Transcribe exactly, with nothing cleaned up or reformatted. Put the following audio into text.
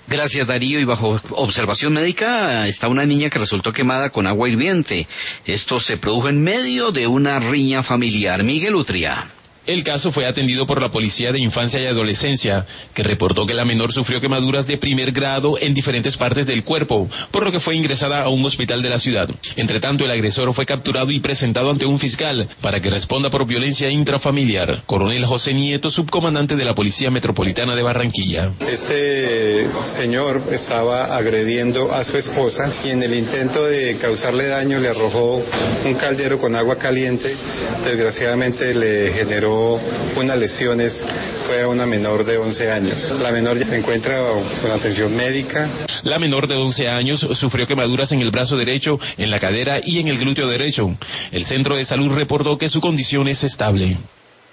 Gracias, Darío. Y bajo observación médica está una niña que resultó quemada con agua hirviente. Esto se produjo en medio de una riña familiar. Miguel Utria. El caso fue atendido por la Policía de Infancia y Adolescencia, que reportó que la menor sufrió quemaduras de primer grado en diferentes partes del cuerpo, por lo que fue ingresada a un hospital de la ciudad. Entre tanto, el agresor fue capturado y presentado ante un fiscal para que responda por violencia intrafamiliar. Coronel José Nieto, subcomandante de la Policía Metropolitana de Barranquilla. Este señor estaba agrediendo a su esposa y en el intento de causarle daño le arrojó un caldero con agua caliente. Desgraciadamente le generó unas lesiones, fue una menor de once años. La menor ya se encuentra con atención médica. La menor de once años sufrió quemaduras en el brazo derecho, en la cadera y en el glúteo derecho. El centro de salud reportó que su condición es estable.